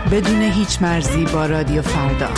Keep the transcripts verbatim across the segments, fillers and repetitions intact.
بدون هیچ مرزی با رادیو فردا.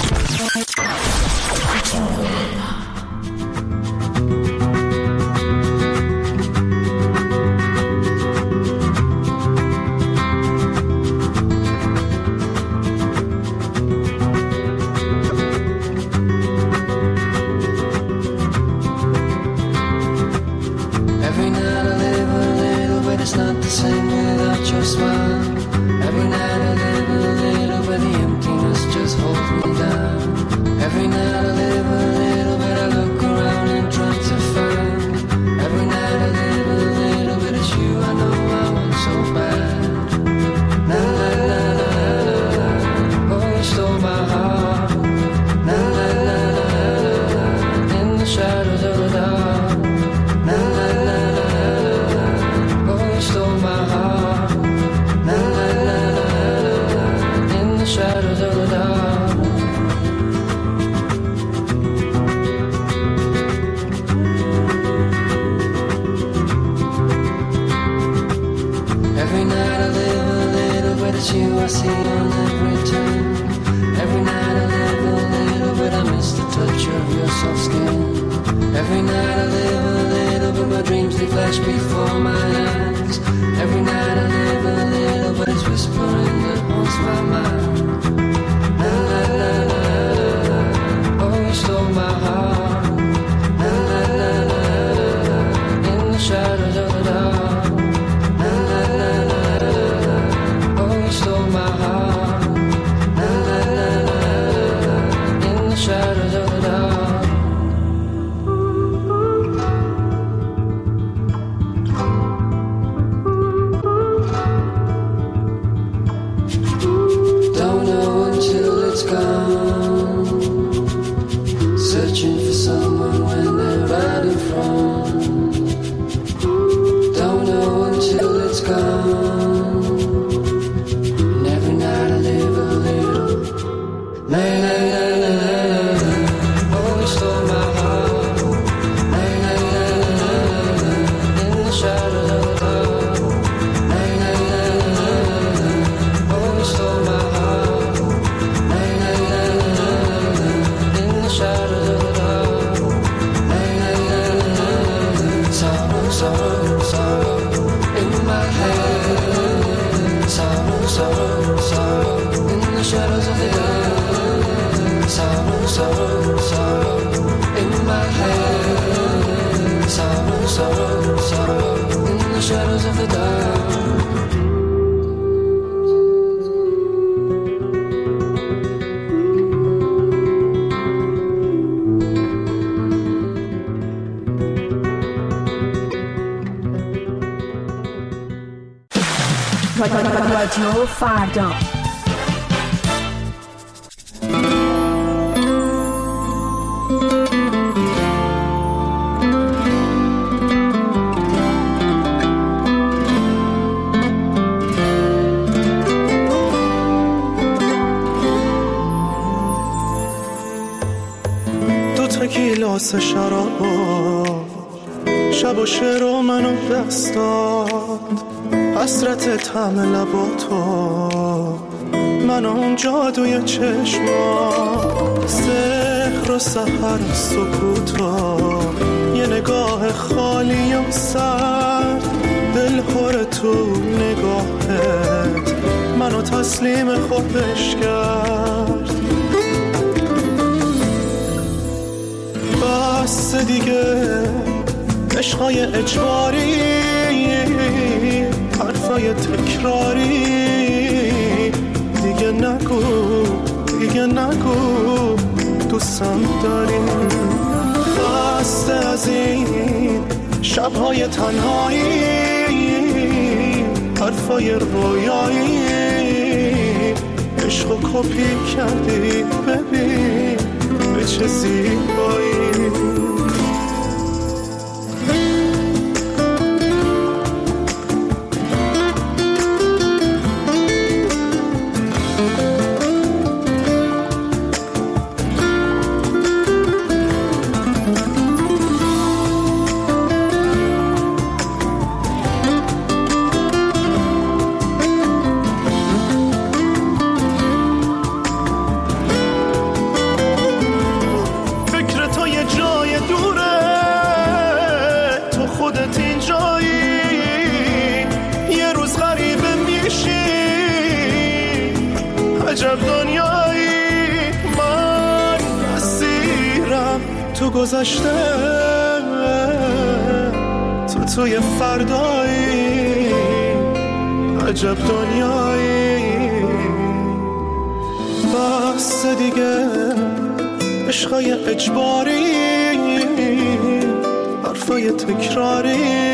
رادیو فردا. دو تا گیلاس شرابا شب و شعر و منو دست داد، حسرت طعم لباتو من اون جادوی چشما، سحر و سحر سکوتا، یه نگاه خالی و سرد، دل پر تو نگاهت منو تسلیم خودش کرد. بس دیگه عشقای اجباری، حرفای تکراری، دیگه نگو دیگه نگو دوستم داری. خسته از این شبهای تنهایی، حرفای رویایی، عشقو کپی کردی ببین به چه زیبایی. عجب دنیایی من اسیرم تو گذشته تو توی فردایی عجب دنیایی بس دیگه عشقای اجباری حرفای تکراری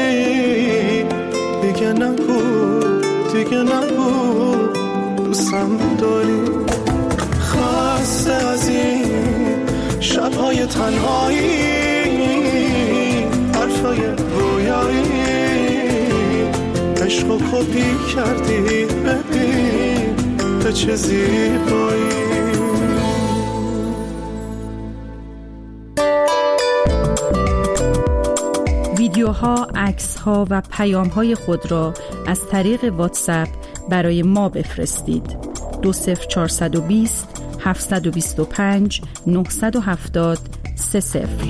دیگه نگو دیگه نگو دوستم داری خسته از این شبهای تنهایی حرفای رویایی عشقو کپی کردی ببین به چه زیبایی ویدیوها، عکس‌ها و پیام‌های خود را از طریق واتساپ برای ما بفرستید. دو صفر چهارصد و بیست هفتصد و بیست و پنج نهصد و هفتاد سه صفر.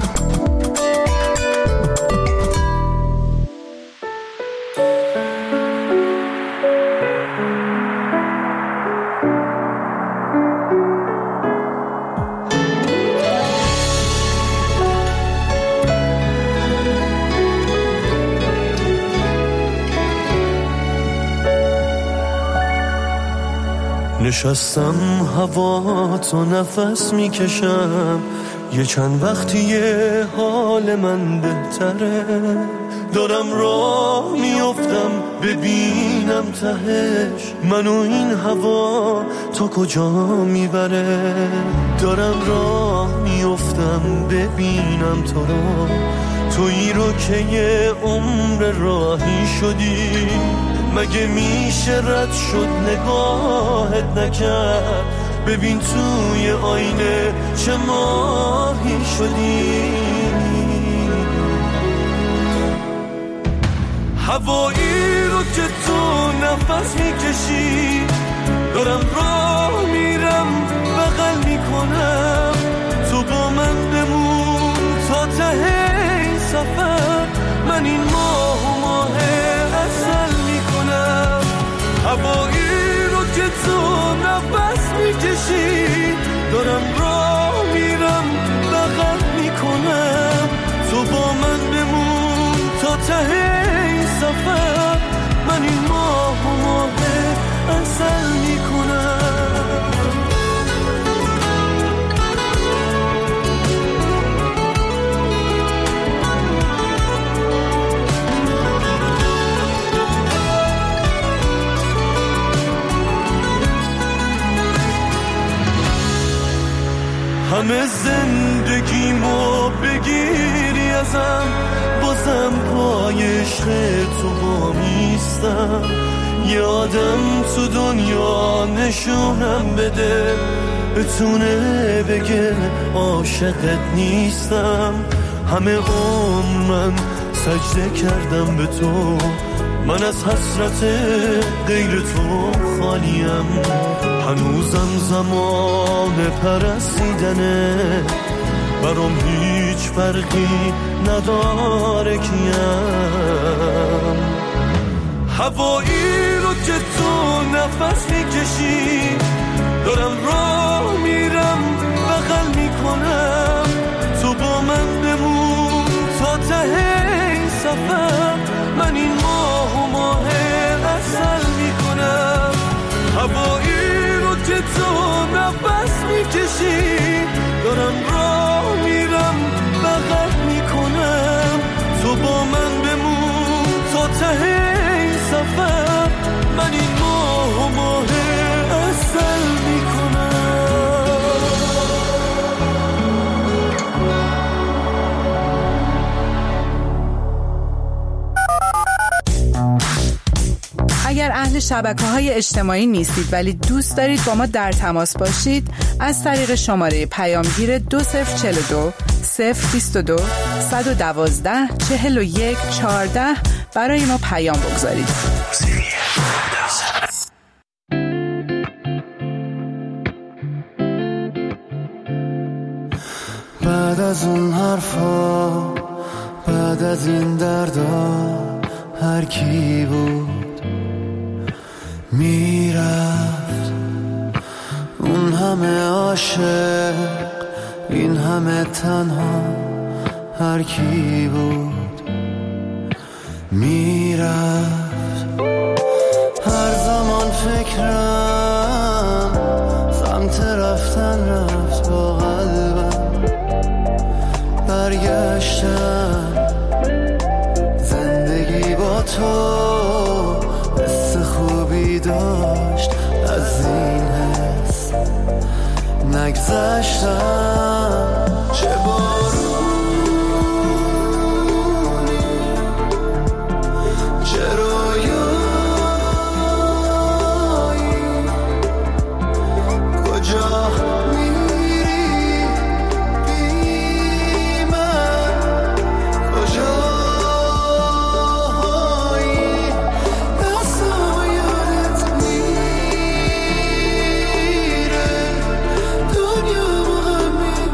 نشستم هوا تو نفس میکشم یه چند وقتیه حال من بهتره دارم راه میافتم ببینم تهش منو این هوا تا کجا میبره دارم راه میافتم ببینم تو رو تویی رو که یه عمر راهی شدی مگه میشه رد شد نگاهت نکرد ببین توی آینه چه ماهی شدی هوایی رو که تو نفس میکشی دارم راه میرم بغل میکنم تو با من بمون تا ته این سفر من این ماه و ماه اصل میکنم هوایی رو که تو نفس میکشی دارم راه میرم بغل میکنم تو با من بمون تا ته این سفر من این ماه و ماه اصل میکنم همه زندگیمو بگیری ازم بازم پای عشق تو وامیستم یه آدم تو دنیا نشونم بده بتونه بگه عاشقت نیستم همه عمر من سجده کردم به تو من از حسرت غیر تو خالیم هنوزم زمان پرستیدنه برام هیچ فرقی نداره کیم هوایی رو که تو نفس میکشی دارم راه میرم بغل میکنم تو با من بمون تا ته این سفر من این ماه و ماه اصل میکنم هوایی رو که تو نفس میکشی دارم راه میرم بغل میکنم تو با من بمون تا ته این سفر من این ماه و ماه اصل میکنم اگر اهل شبکه‌های اجتماعی نیستید ولی دوست دارید با ما در تماس باشید از طریق شماره پیامگیر دو صفر چهل و دو صفر بیست و دو صد و دوازده چهل و یک چهارده برای ما پیام بگذارید. بعد از اون حرفا بعد از این دردا هر کی بود میرفت همه عاشق، این همه تنها، هر کی بود میرفت. هر زمان فکرم سمت رفتن رفت، با قلبم برگشتم. زندگی با تو حس خوبی داشت، از این حس نگذشتم. چه بارونی، چه رویایی، کجا میری بی من، کجایی دستایت میره، دنیا غم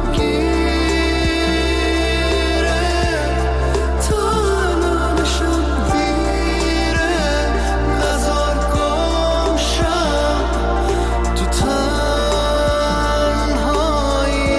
میگیره، تا الانشم دیره. نزار گم شم تو تنهایی.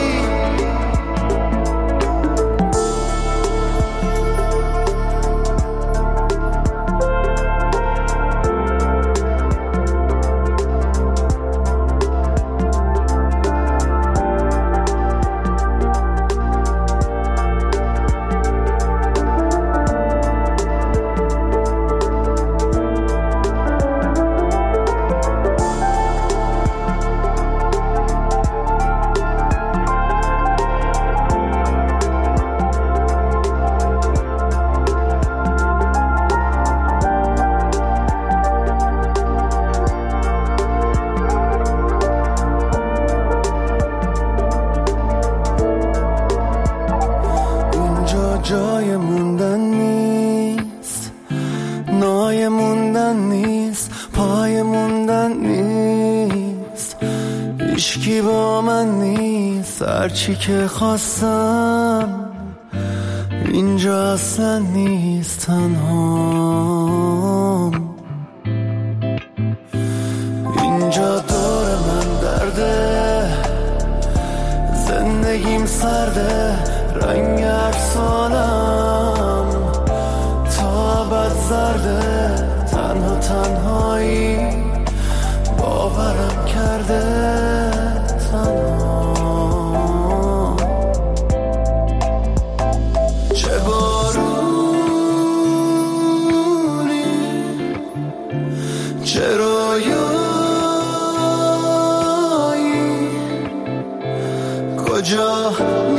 اینجا جای موندن نیست، نای موندن نیست، پای موندن نیست، هیچکی با من نیست. هرچی که خواستم اینجا اصلا نیست، تنهام. اینجا دور من درده، زندگیم سرده، رنگ افسانم تا ابد زرده. تنها تنهایی باورم کرده، تنها. چه بارونی، چه رویایی، کجا